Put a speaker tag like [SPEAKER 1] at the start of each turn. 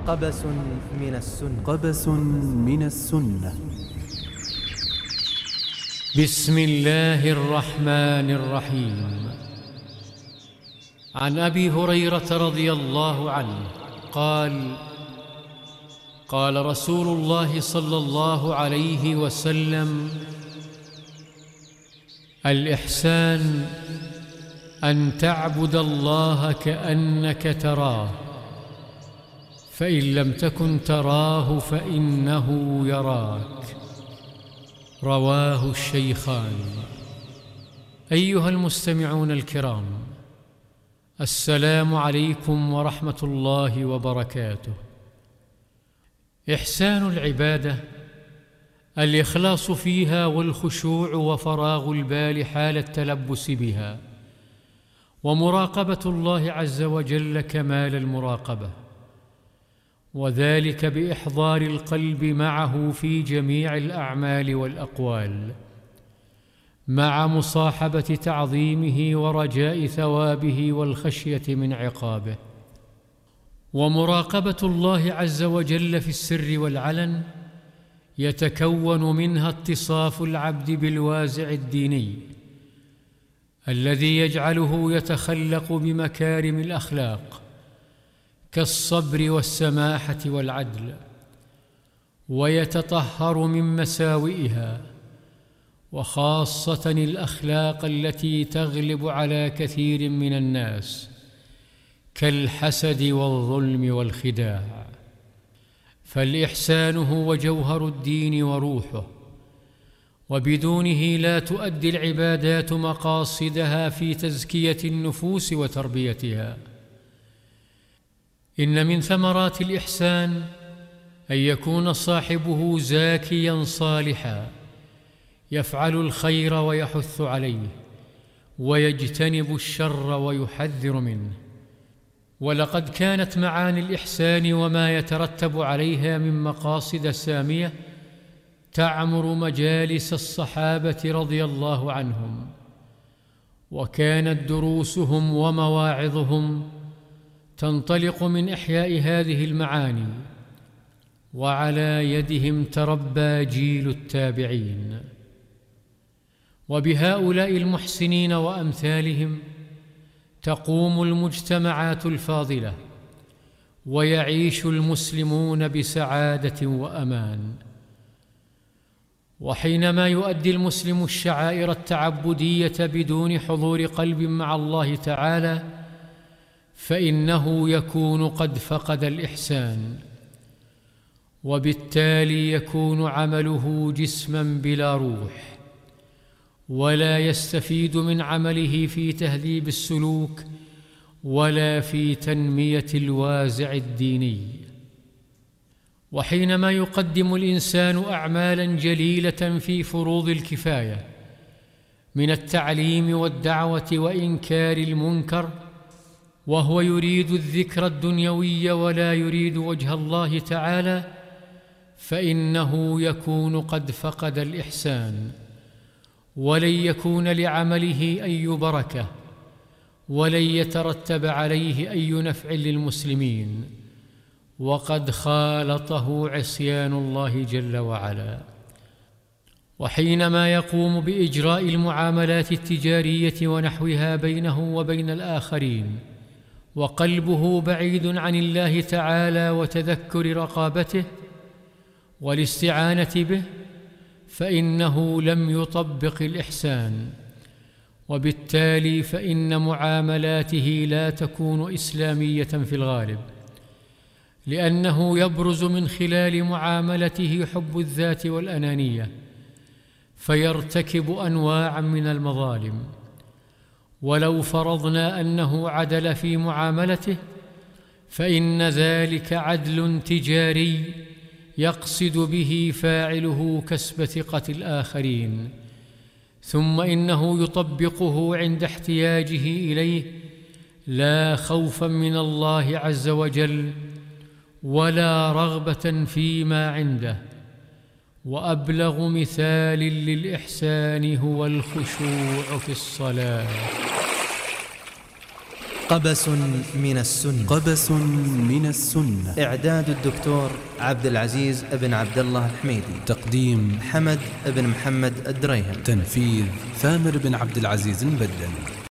[SPEAKER 1] قبس من السنة.
[SPEAKER 2] قبس من السنة.
[SPEAKER 3] بسم الله الرحمن الرحيم. عن أبي هريرة رضي الله عنه قال: قال رسول الله صلى الله عليه وسلم: الإحسان أن تعبد الله كأنك تراه، فإن لم تكن تراه فإنه يراك. رواه الشيخان. أيها المستمعون الكرام، السلام عليكم ورحمة الله وبركاته. إحسان العبادة الإخلاص فيها والخشوع وفراغ البال حال التلبس بها، ومراقبة الله عز وجل كمال المراقبة، وذلك بإحضار القلب معه في جميع الأعمال والأقوال، مع مصاحبة تعظيمه ورجاء ثوابه والخشية من عقابه. ومراقبة الله عز وجل في السر والعلن يتكون منها اتصاف العبد بالوازع الديني الذي يجعله يتخلق بمكارم الأخلاق كالصبر والسماحة والعدل، ويتطهر من مساوئها، وخاصة الأخلاق التي تغلب على كثير من الناس كالحسد والظلم والخداع. فالإحسان هو جوهر الدين وروحه، وبدونه لا تؤدي العبادات مقاصدها في تزكية النفوس وتربيتها. إن من ثمرات الإحسان أن يكون صاحبه زاكياً صالحاً يفعل الخير ويحث عليه، ويجتنب الشر ويحذر منه. ولقد كانت معاني الإحسان وما يترتب عليها من مقاصد سامية تعمر مجالس الصحابة رضي الله عنهم، وكانت دروسهم ومواعظهم تنطلق من إحياء هذه المعاني، وعلى يدهم تربى جيل التابعين. وبهؤلاء المحسنين وأمثالهم تقوم المجتمعات الفاضلة، ويعيش المسلمون بسعادة وأمان. وحينما يؤدي المسلم الشعائر التعبدية بدون حضور قلب مع الله تعالى فإنه يكون قد فقد الإحسان، وبالتالي يكون عمله جسما بلا روح، ولا يستفيد من عمله في تهذيب السلوك ولا في تنمية الوازع الديني. وحينما يقدم الإنسان أعمالا جليلة في فروض الكفاية من التعليم والدعوة وإنكار المنكر، وهو يريد الذكر الدنيوي ولا يريد وجه الله تعالى، فإنه يكون قد فقد الإحسان، ولن يكون لعمله أي بركة، ولن يترتب عليه أي نفع للمسلمين، وقد خالطه عصيان الله جل وعلا. وحينما يقوم بإجراء المعاملات التجارية ونحوها بينه وبين الآخرين وقلبه بعيد عن الله تعالى وتذكر رقابته والاستعانة به، فإنه لم يطبق الإحسان، وبالتالي فإن معاملاته لا تكون إسلامية في الغالب، لأنه يبرز من خلال معاملته حب الذات والأنانية، فيرتكب أنواعاً من المظالم. ولو فرضنا أنه عدل في معاملته فإن ذلك عدل تجاري يقصد به فاعله كسب ثقة الآخرين، ثم إنه يطبقه عند احتياجه إليه لا خوفاً من الله عز وجل ولا رغبة فيما عنده. وأبلغ مثال للإحسان هو الخشوع في الصلاة.
[SPEAKER 1] قبس من السنة.
[SPEAKER 2] قبس من السنة.
[SPEAKER 1] إعداد الدكتور عبد العزيز بن عبد الله الحميدي.
[SPEAKER 2] تقديم
[SPEAKER 1] حمد بن محمد الدريهم.
[SPEAKER 2] تنفيذ ثامر بن عبد العزيز البدل.